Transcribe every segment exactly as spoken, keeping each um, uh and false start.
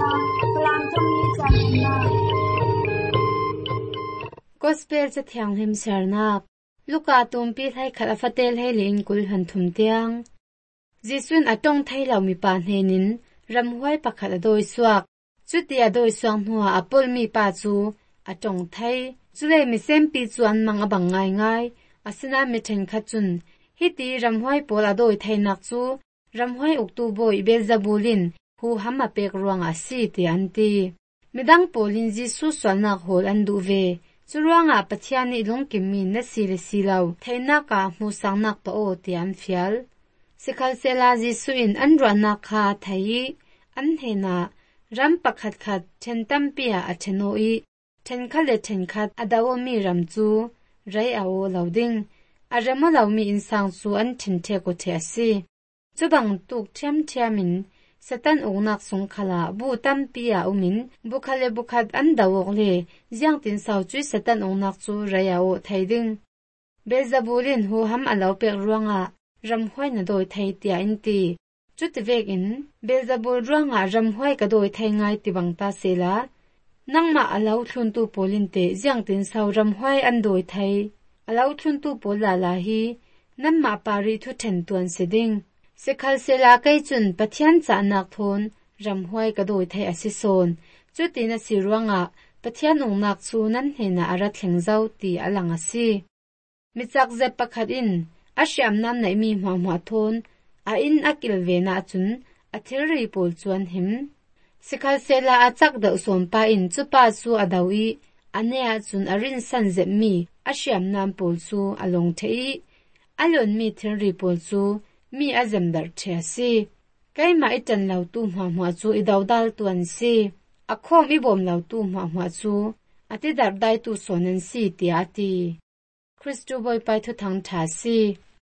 กลางจมีจันนาก็สเปลจะเทียงหิมเสรนักลูกอาตุมปีให้ขัดอฟเตลให้ลิงกุลหันทุมเตียงจิสุนอตงไทยเหล่ามีปานเฮนินรำห้วยปักขัดโดยสวกจุดเดียโดยสวงหัวอปลมีปาจูอจงไทยจุเลมีเส้นปีจวนมังอบังง่ายง่ายอาสนามีเทนขัดจุนฮิตีรำห้วยปลาโดยไทยนักจูรำห้วยอุกตูโบยเบซาบูลินหูฮัมมาเปกรวงอาศีตีอันตีมิดังโปลินจิสุสวนนักโหลอันดูเวจุรวงอาปะเทียนิลงกิมมีนสีเลสีเหลาไทยนักอามูสังนักปะโอตีอันฟิลสิคัลเซลาจิสุอินอันรวนักคาไทยอันเฮนารำปักขัดขัดเชนตัมปียอาเชโนอีเชนคัลเลเชนขัดอดาวมีรำจูไรเอาเหลาดิงอารมณ์เหลามีอินสังสูอันเชนเทกุเทสีจุบังตุกเทียมเทียมินสตันองนักสงขลาบูตัมปียอุมินบุคเลบุคัดอันดาวกเลยังตินสาวจุยสตันองนักจูไรเอาไทยดิงเบซาบูลินหูฮัมอลาวเปกรวงอะรำห้วยนโดยไทยเตียอินตีจุดเวกินเบซาบูลร่างอารำห้วยกระโดยไทยง่ายติบังตาเสลานั่งมาอลาวทุนตูโปลินเตยังตินสาวรำห้วยอันโดยไทยอลาวทุนตูโปลาลาฮีนั่นมาปาริทุเทนตวนเสดิงเสคัลเซลาไกจุนปะเทียนจานักทนรำห้วยกระโดยไทยอสิโซนจุดตินสิรวงอะปะเทียนองนักซูนั้นเห็นอารัดแห่งเจ้าตีอลังอสีมิจักเจ็บปะขัดอินอาเชียมนั้นไหนมีหัวหัวทนอาอินอากิลเวนาจุนอาทิรีปูลจวนหิมสิคัลเซลาอาจักเดอสมปาอินจุปาสูอาดาวีอันเนียจุนอารินสันเจ็บมีอาเชียมนั้นปูลสูอาลงเทอีอาลอนมีทิรีปูลสูมีอาเจมดัรเชสีไกมาอิจันเหลาตูหัวหัวจูอิดาวดัลตวนสีอาคอมอิบอมเหลาตูหัวหัวจูอาทิดาร์ได้ตูโซนันสีตีอาตีคริสตูบอยไปทุทังทาสี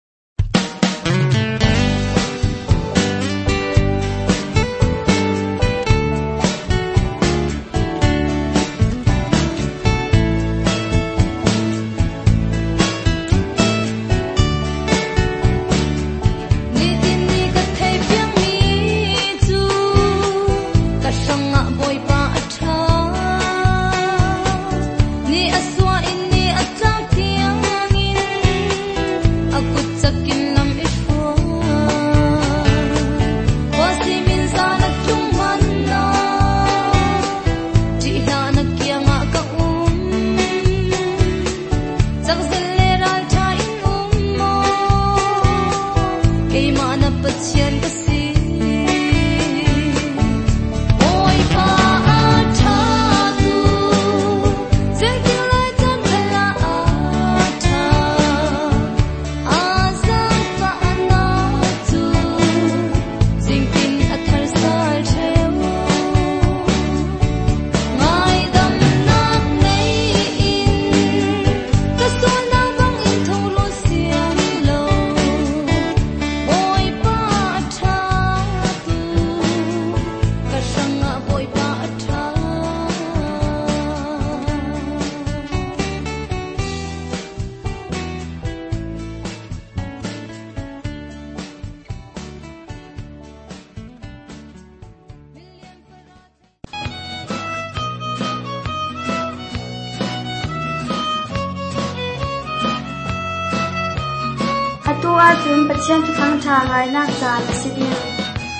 ตัวถึงประเทศทั้งชาไร้นักจานสิเดียว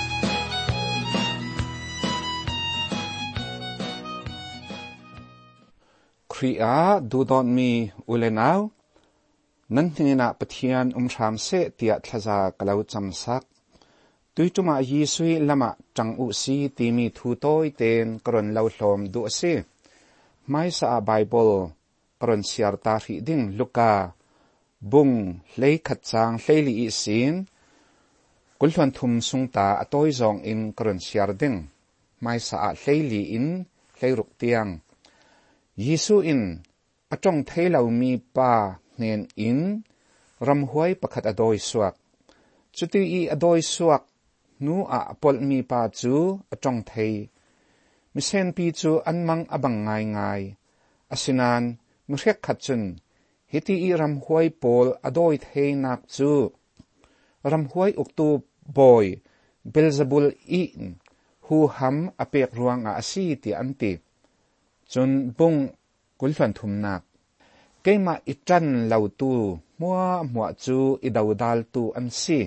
ครีอาดูดอนมีอุเลนาวนั่นที่น่าปะเทียนอุมชามเสตียทลจากลาวจำสักตุยจุมายีสุยละมาจังอุสีตีมีทูโตยเตนกรนลาวลมดูสิไม่สะไบเบิลกรนเสียร์ตาฟิดิงลูกาบุงเลยขัดจางเลยลีอิสินกุลทวนทุมสุงตาอตอยจองอินกรนเสียร์ดิงไม่สะเลยลีอินเลยรุกเตียงยิสุอินอจงเทลามีปาเนนอินรำหวยประคัดอดอยสวกจุดอีอดอยสวกนูอาปลมีปาจูอจงเทมิเซนปีจูอันมังอบังง่ายง่ายอสินานมุเรกขัดจุนฮิตีอีรำหวยปลอดอยเทนักจูรำหวยอุกตูบอยเบลซาบุลอินห hu ham apek ruang a asi ti anti chun bung kulhan thumnak keima itran lautu mua mua chu idawdal tu ansi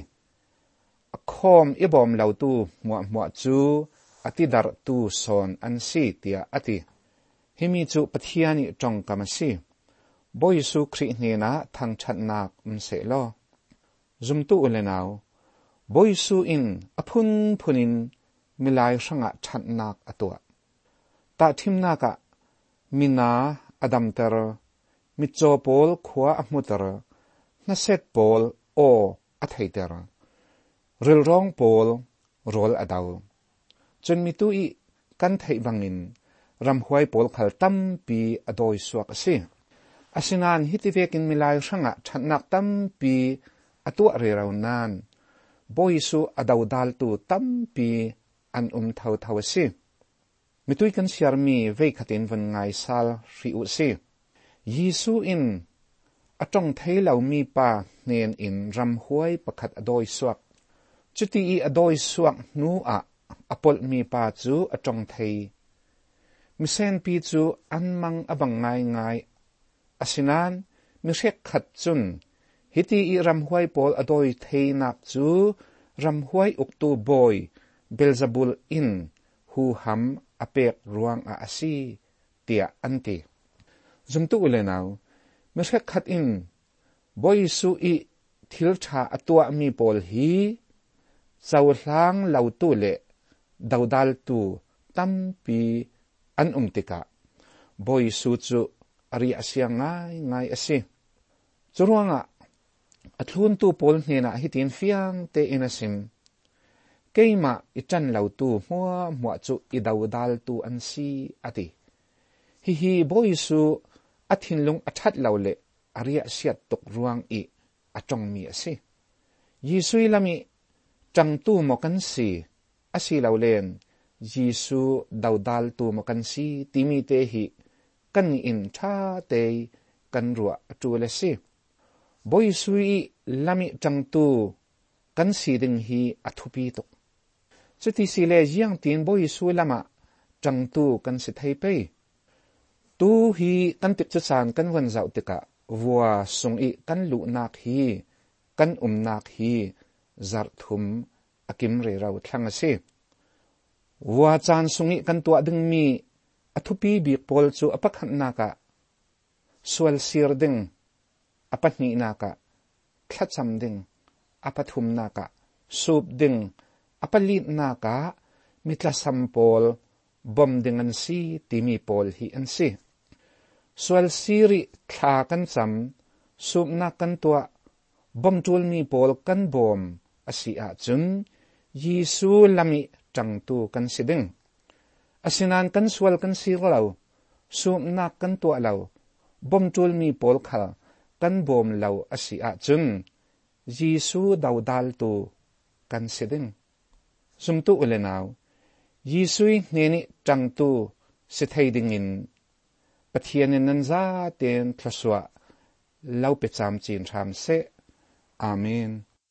akhom ibom lautu mua mua chu atidar tu son ansi tia ati himi chu pathiani tong kamasi boisu khri hena thang thatnak umse lo zumtu ulenaw boisu in aphun phunin milai sanga thatnak atwa ta thimnaka mina adam ter micho pol khwa amutar na set pol o athaiter ril rong pol rol adaw chun mitu i kan thai bangin ram huai pol khal tam pi adoi suak si asinan hitivekin milai sanga thatnak tam pi atu re raunan boisu adawdal tu tam pi an um thau thau si mitui kan siarmi ve khatin van ngai sal ri u si Yisu in atong thailau mi pa nen in ram huai pakhat adoi suak chuti i adoi suak nu a apol mi pa chu atong thai misen pi chu anmang abang ngai ngai asinan mi rek khat chun hiti i ram huai pol adoi thei nak chu ram huai uktu boy Belzebul in hu ham apek ruang a asi tia anti zumtu ulenaw merek khat in boisu i thiltha atwa mi pol hi chawhlang lautu le dawdal tu tampi an umtika boisu chu ari asia ngai ngai ase churuanga athlun tu pol hena hitin fiang te inasim keima itan lautu hua hua chu idawdal tu ansi ati hi hi boisu athinlung athat laule aria siat tok ruang i atong mi ase Yisui lami tangtu mo kan si asi laulen Yisu dawdal tu mo kan si timi te hi kan in tha te kan ruwa atule si boisui lami tangtu kan si ding hi athupi tok chuti sile jiang tin boisu lama tangtu kan si thai pe tu hi kan tip chan kan wan zau tika wa sung i kan lu nak hi kan um nak hi zar thum akim re rau thlang ase wa chan sung i kan tua ding mi athupi bi pol chu apakhan naka swal sir ding apatni naka khlacham ding apathum naka sup ding apalit naka mitla sampol bom ding an si timi pol hi an si swal siri thla kan cham sup na kan tua bom tul mi pol kan bom asi a chun Yisu lami tangtu kan siding asinan kan swal kan sirlaw sup na kan tua law bom tul mi pol khal kan bom law asi a chun Yisu dawdal tu kan siding sumtu ulenaw Yisui neni tangtu sithai dingin pathianin nan za ten thlaswa lau pe cham chin tham se amen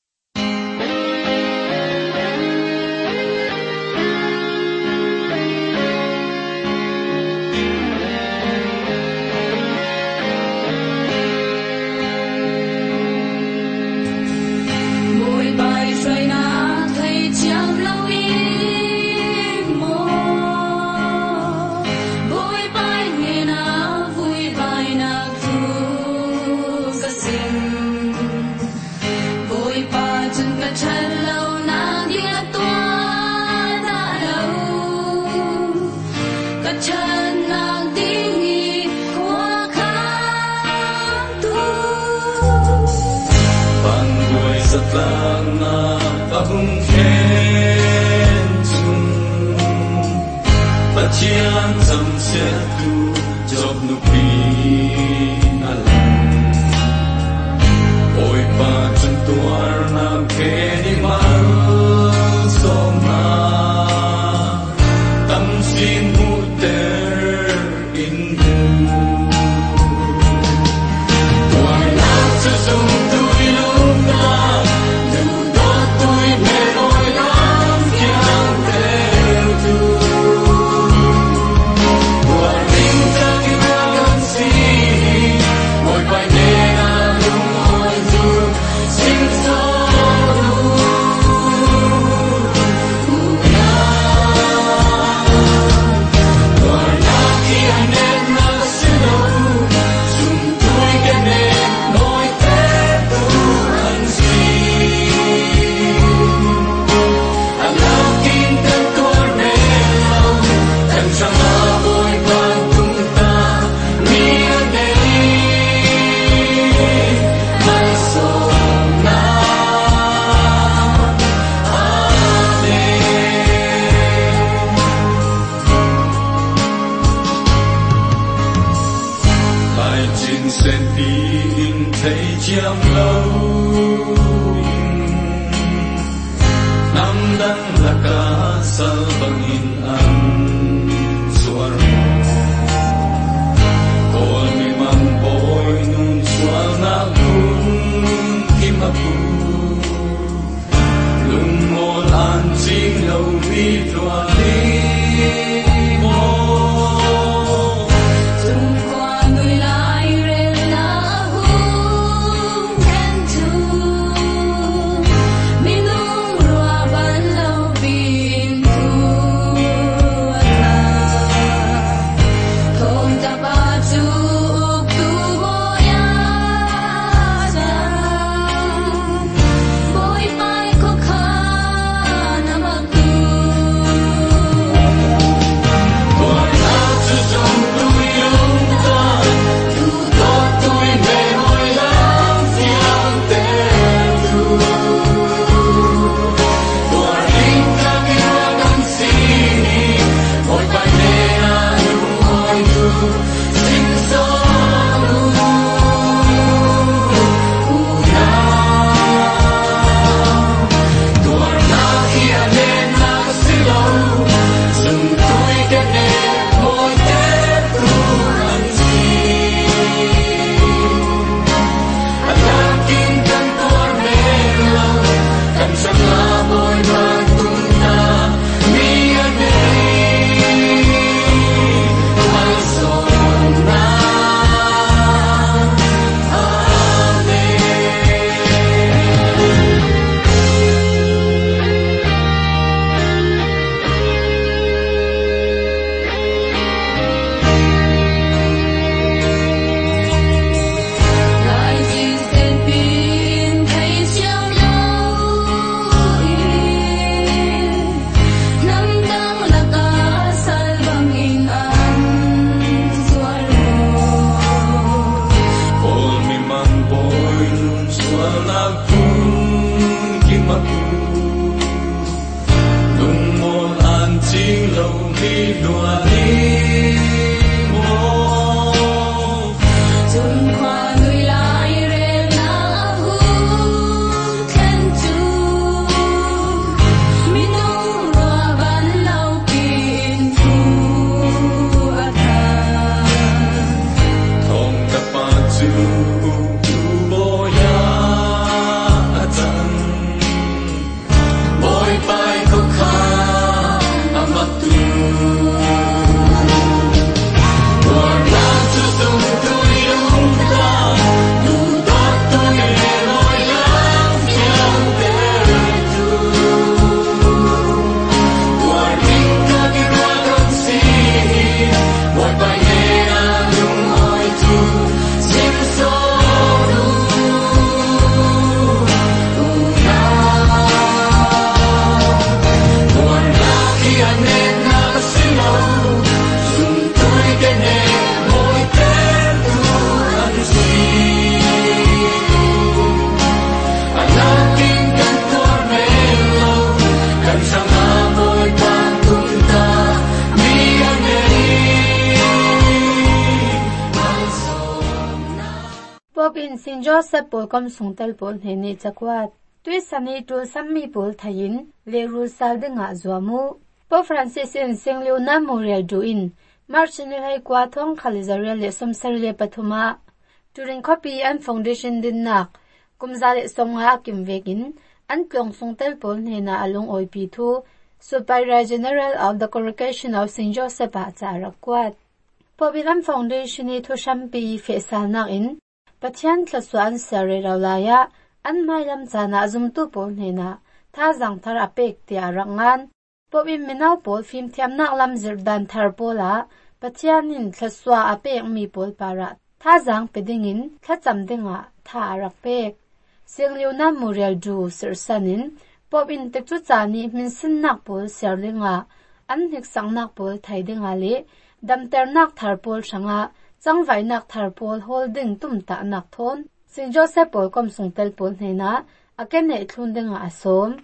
Chiang dầm xe tu chọc nụ pi alam ôi ba chân tuar nam khe ni mal som na tâm sin mu ter in du tuar na chu sum tui lum na du do tui me oi nam kiang te tu sen tin thấy chiam lâu nam đăng là cả sal bằng in an suar kol mi mang boy nun sual na kun kim apu lung mol an ching lâu mi tua đi in Saint Joseph Paul kom sungtal Paul heni chakwat tui sani tu sammi Paul thayin le ru sal de nga zuamu Pope Francis in Sengleu Memorial duin marchinil hai kwa thong khalizarial le somsar le pathuma turing copy and foundation din nak kumzale songa kimvekin an plong sungtal Paul hena along oipi thu Superior General of the Congregation of Saint Joseph Acharakwat Pobilam Foundation ni thoshampi fesalnak in Pathian thlasuan sare rawlaya an mailam chana azumtu Paul hena tha jang thar apek ti arangan Pobim minaw Paul film thiamnak lam zirdan thar pola Pathianin thlaswa apek mi Paul para tha jang pedingin thlacham denga tha arakpek Sengleu Memorial du sirsanin Pobin tekchu chani min sinnak Paul serlinga an hik sangnak Paul thaidenga le damternak thar Paul sanga changvainak thar Paul holding tumta nak thon Saint Joseph Paul kom sungtel Paul hena akene thlundenga asom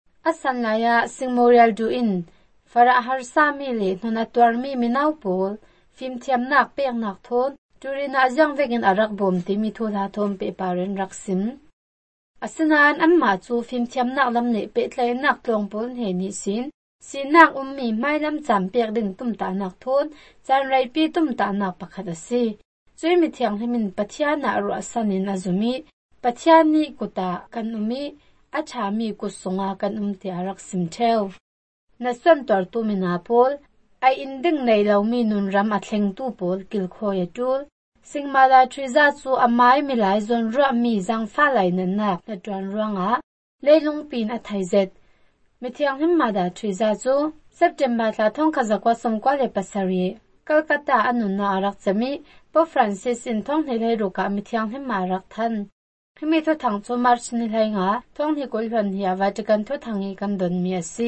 asanlaya Memorial du in fara har sami le nona twarmi minaw Paul film thiamnak peknak thon turina ajang vekin arak bom ti mi thul ha thom pe paren raksim asanan amma chu phim thiam nak lam ne pe tlai nak tlong pol he ni sin sin nak ummi mai lam cham pek ding tum ta nak thon chan rai pi tum ta nak pakhat ase choi mi thiang hemin pathian na ru asanin azumi pathian ni kuta kan umi acha mi ku sunga kan um ti arak sim theu na son tor tu mi na pol ai inding nei lo mi nun ram a thleng tu pol kil khoya tul singmala triza chu amai milai zon ra mi jang fa lai nan nak na twan ruanga leilung pin a thaizet mi thiang him ma da triza chu september la thong khazakwa somkwa le pasari kolkata anuna arak chami po francis in thong helai ro ka mi thiang him ma rak than himi tho thang chu march ni lai nga thong hi kol han hi vatican tho thangi kan don mi asi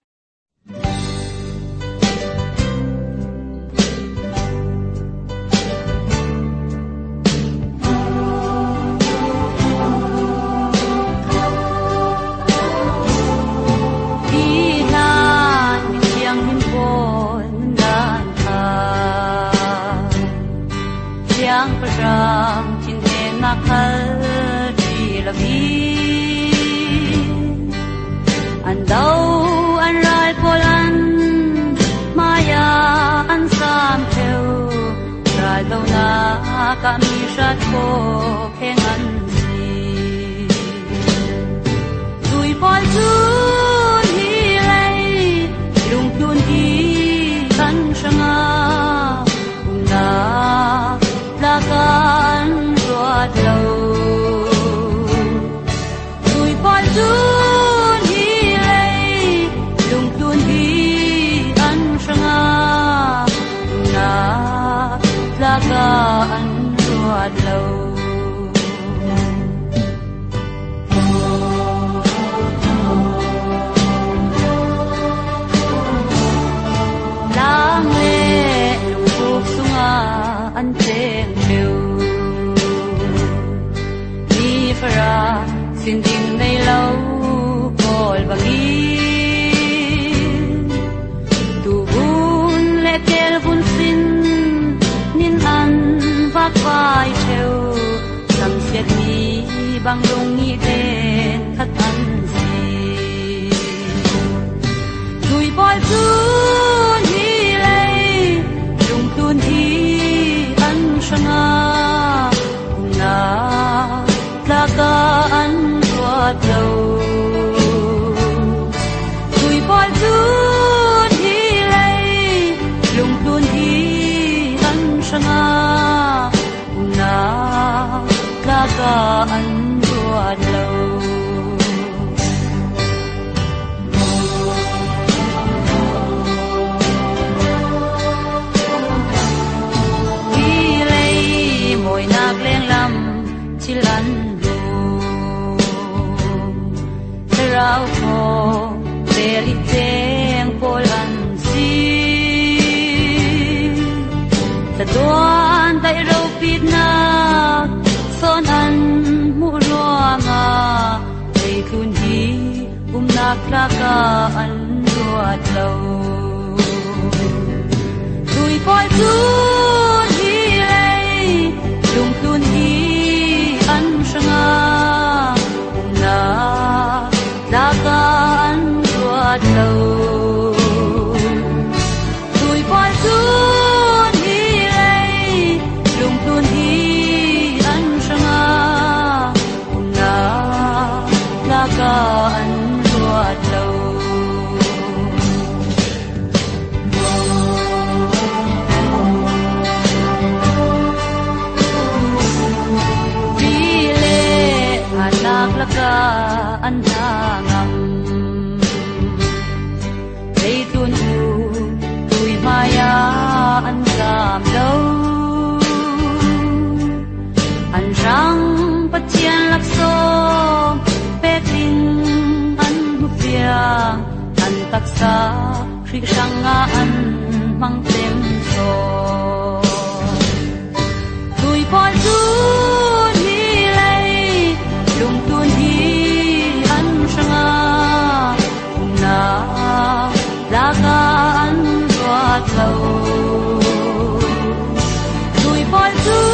An đâu an rai polan maya an sam theo rai đâu na ka mi shat ko khen an si tui poi chun hi lei lung tun hi kan sanga na la kan ruat lâu tui poi chun ga an ruat lâu lang le lung phúc sunga an cheng liu ni phara xin ding nei lâu kol bangi tu bun le tel bun sin an vác vai theo sam xiết mi băng lung nghi tên thắt ăn gì đùi bòi chun hi lei lung tuôn hi ăn sanga na la ca ăn ruột lâu đùi bòi chun hi lei lung tuôn hi sanga na la ka an ruat lâu đi lấy mồi nạc lên lâm chỉ lăn lu rau thô để đi tiếng pol an tuan tai ro pit na son an mu ruanga ei thun hi um nak la ka an ruat lo tui poi chun hi lei lung tun hi an sanga um na la ka an ruat lo tui poi chun lung tuôn hi an sanga na la ka an ruat lâu đi le anak la ka an ngam dei tun u tui maya an sam lâu an rang pathian lak so pek ling an hu fiang an taksa khri sanga an mang tem so tui poi chun hi lei lung tun hi an sanga na la ka an ruat lâu tui poi chun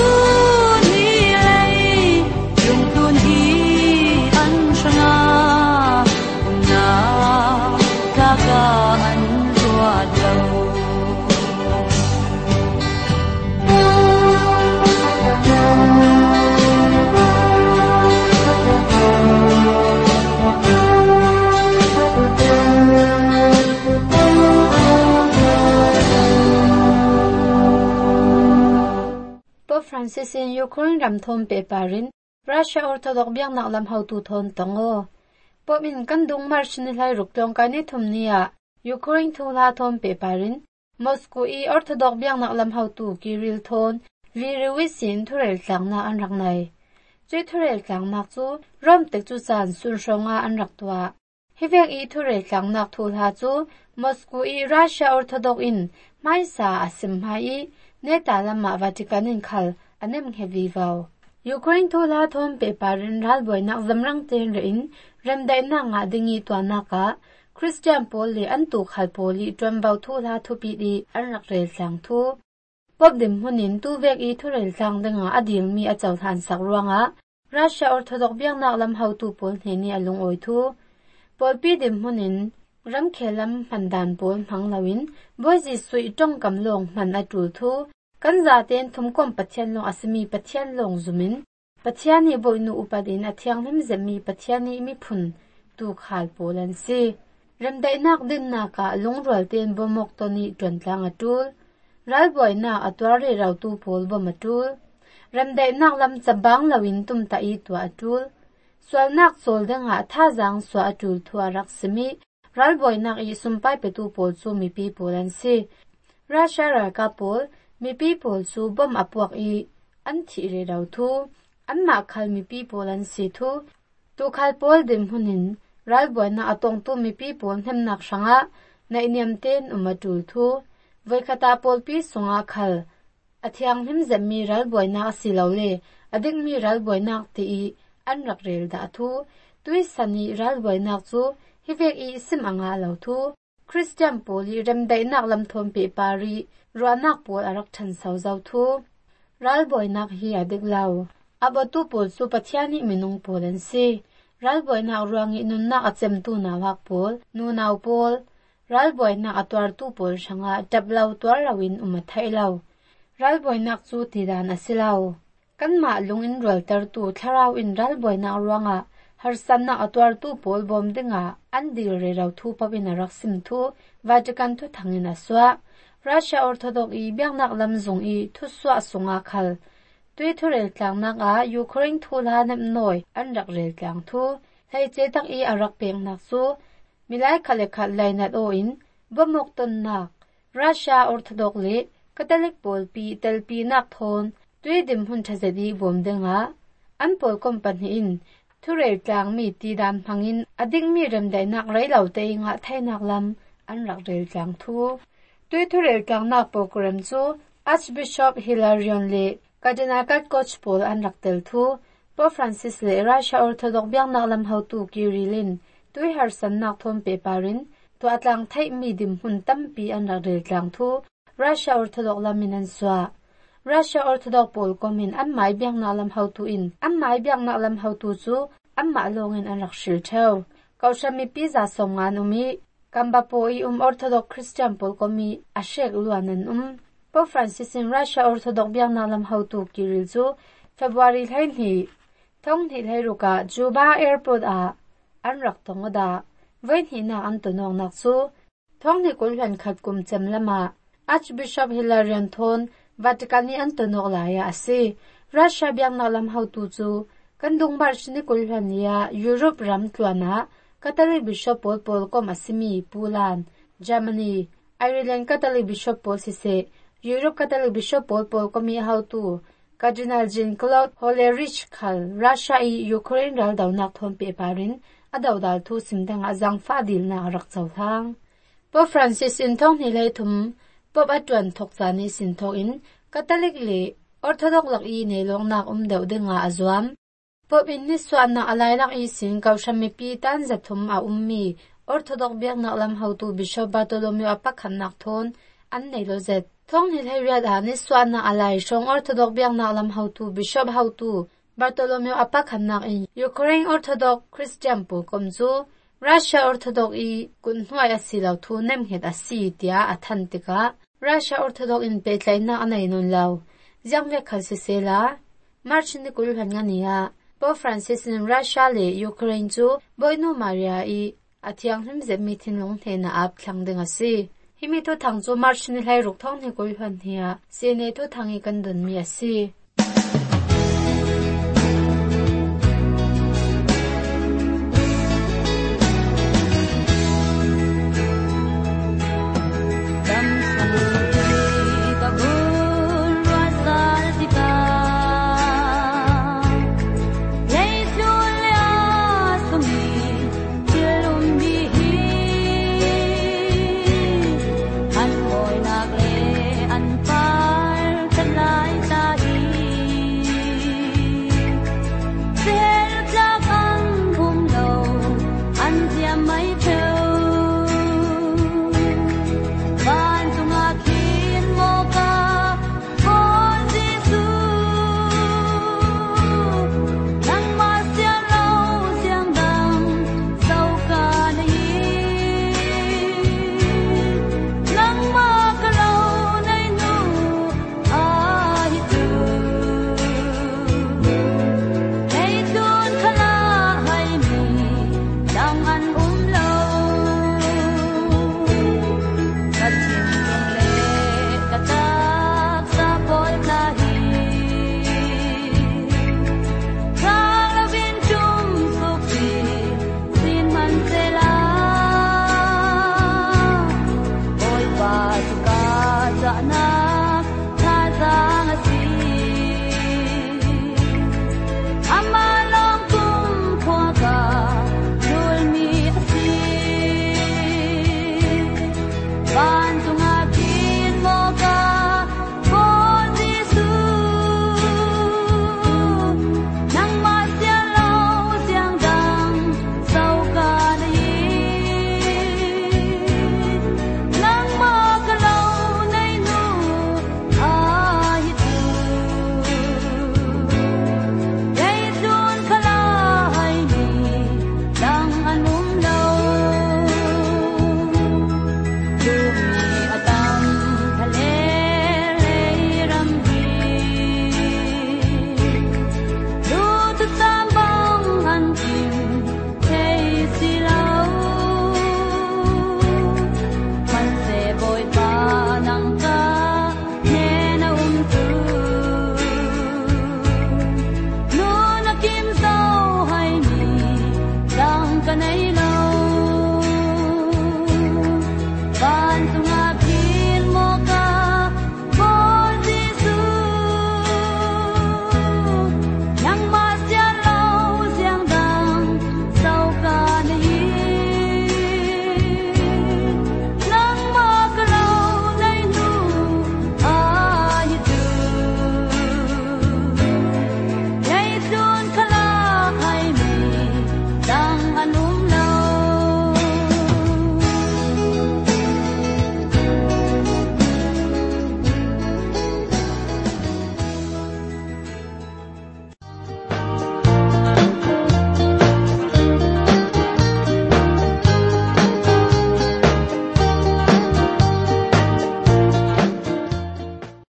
Francis in Ukraine ram thom pe parin Russia Orthodox biang nak lam how tu thon tongo pop in kan dung march ni lai ruk tong ka ni thum nia Ukraine thu la thom pe parin Moscow i Orthodox biang nak lam how tu Kirill thon Viriwisin thurel tlang na an rak nai Chui thurel tlang nak chu rom tek chu san sun shonga an rak tua Hivek i thurel tlang nak thu la chu Moscow i Russia Orthodox in mai sa asim hai neta lama Vatican in khal anem heavy vow Ukraine thu la thom pe parin ral boy nak zamrang ten rein rem dai na nga dingi to na ka Christian Paul li an tu khal poli tram bau thu la thu pi di an rak rel sang thu pop dim hunin tu vek i thu rel sang denga adil mi a chaw than sak ruanga Russia Orthodox biang nak lam how tu pol he ni alung oi thu pol pi dim hunin ram khelam pandan pol phang lawin boji sui tong kam long man a tu thu kan za ten thum kom pathian long asmi pathian long zumin pathian hi boinu upadin athiang him zemi pathian ni mi phun tu khal polan si rem dai nak din na ka lung rol ten bomok toni ton tlang atul ral boy na atwar re raw tu pol bom atul rem dai nak lam chabang lawin tum ta i tu atul swal nak sol denga tha jang swa atul thua rak simi ral boy nak i sumpai pe tu pol chu mi pi polan si Russia ra ka pol mi people su bom apuak i an thi re raw thu an ma khal mi people an si thu tu khal pol dim hunin ral boy na atong tu mi people hem nak sanga na iniam ten umatul thu voi khata pol pi sunga khal athiang him zemi ral boy na asilole adik mi ral boy nak ti i an rak rel da thu tui sani ral boy nak chu hivek i sim anga lo thu Christian poli rem dai nak lam thom pe pari ruanak pol arak than sau zau thu ral boy nak hi adik lau abatu pol su pathiani minung polen si ral boy nak ruangi nun nak achem tu na wak pol nu naw pol ral boy nak atwar tu pol sanga tablau twar rawin uma thailau ral boy nak chu tidan asilau kan ma lungin rol tar tu tharau in ral boy nak ruanga harsan na atwar tu pol bom dinga andil re raw thu pabin arak sim thu Vatican thu thangin aswa Russia Orthodox i biang nak lam zung i thu swa sunga khal tui thu rel tlang nak a Ukraine thu la nem noi an rak rel tlang thu thai che tak i arak peng nak su milai khale khat lainat o in bomok ton nak Russia Orthodox le Catholic pol pi tel pi nak thon tui dim hun thazedi bom denga an pol company in thu rel tlang mi ti dan phangin ading mi rem dai nak rai lau te nga thai nak lam an rak rel tlang thu tui thu rel tlang nak program chu Archbishop Hilarion le Cardinal Kat Coach Paul an rak tel thu Pope Francis le Russia Orthodox biang nak lam how tu Kirillin tui har san nak thom pe parin to atlang thai mi dim hun tampi an rak rel tlang thu Russia Orthodox lamin an swa Russia Orthodox pol komin an mai biang nak lam how tu in an mai biang nak lam how tu chu an ma longin an rak shil thau kaushami pi za somngan umi kamba po i um Orthodox Christian pol komi ashek luanan um Pope Francis in Russia Orthodox biang nak lam how tu Kirill chu February thain hi thong hi lai ruka Juba airport a an rak tongoda vein hi na an tonong nak chu thong ni kulhan khat kum chem lama Archbishop Hilarion thon Vatican ni an tonok la ya ase Russia biang nak lam how tu chu kandung bar chini kulhan ya Europe ram tluana Catholic Bishop Paul Paul kom asimi Poland Germany Ireland Catholic Bishop Paul sise Europe Catholic Bishop Paul Paul komi how tu Cardinal Jean-Claude Hollerich khal Russia i Ukraine ral daw nak thom pe parin adaw dal thu simdang azang fa dil na rak chaw thang Pope Francis in thong ni lai thum Pope atwan thok chani sin thok in Catholic le Orthodox lak i ne long nak um deuh denga azwam Pope in ni swan na alai lak i sin kaushami pi tan zathum a ummi Orthodox biak nak lam how tu Bishop Bartholomew apakhan nak thon an nei lo zet thong ni lai riat a ni swan na alai shong Orthodox biak nak lam how tu Bishop how tu Bartholomew apakhan nak in Ukraine Orthodox Christian po komzu Russia Orthodox i kun hnuai asilau thu nem het asi tia athantika Russia Orthodox in petlai na anai non lau jangve khalse sela march ni kul hangania Pope Francis in Russia le Ukraine chu boinu Maria i athiang him zemi thinlong thena ap thlang denga si himi to thang chu march ni lai ruk thong ni kul han hia se ne to thangi kan dun mi asi